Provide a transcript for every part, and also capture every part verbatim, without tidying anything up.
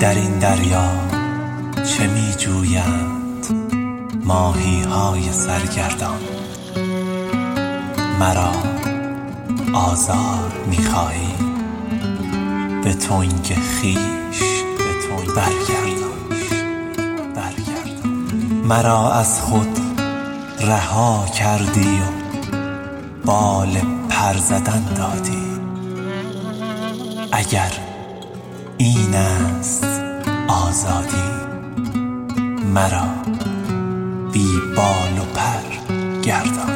در این دریا چه می جویند ماهی های سرگردان؟ مرا آزار می خواهی به تنگ خویش برگردان. مرا از خود رها کردی و بال پر زدن دادی. اگر این است آزادی، مرا بی بال و پر گردان.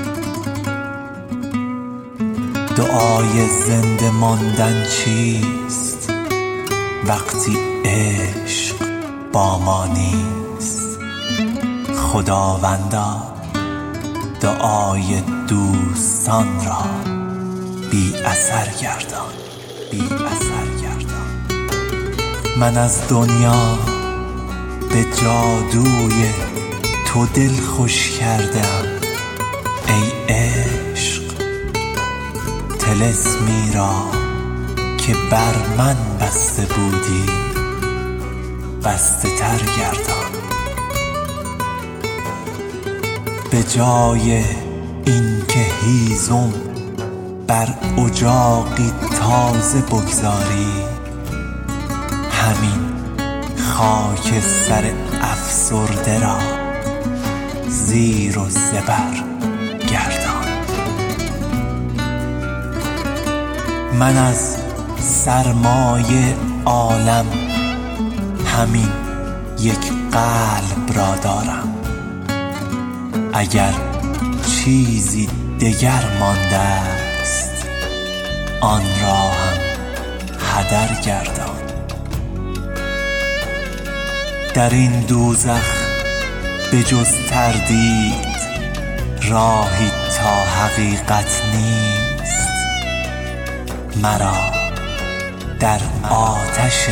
دعای زنده ماندن چیست وقتی عشق با ما نیست؟ خداوندا دعای دوستان را بی اثر گردان، بی اثر گردان. من از دنیا به جادوی تو دل خوش کردم ای عشق. طلسمی را که بر من بسته بودی بسته تر گردان. به جای این که هیزم بر اجاقی تازه بگذاری، همین خاک سر افسرده را زیر و زبر گردان. من از سرمایه عالم همین یک قلب را دارم. اگر چیزی دگر مانده است، آن را هم هدر گردان. در این دوزخ به جز تردید راهی تا حقیقت نیست. مرا در آتش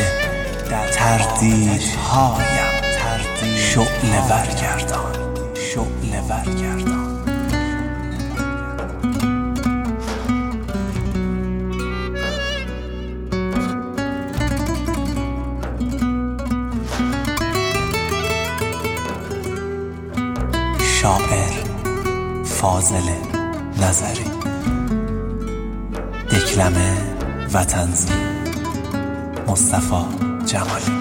تردیدهایم شعله ور گردان، شعله ور گردان. شاعر فاضل نظری. دکلمه و تنظیم مصطفی جمالی.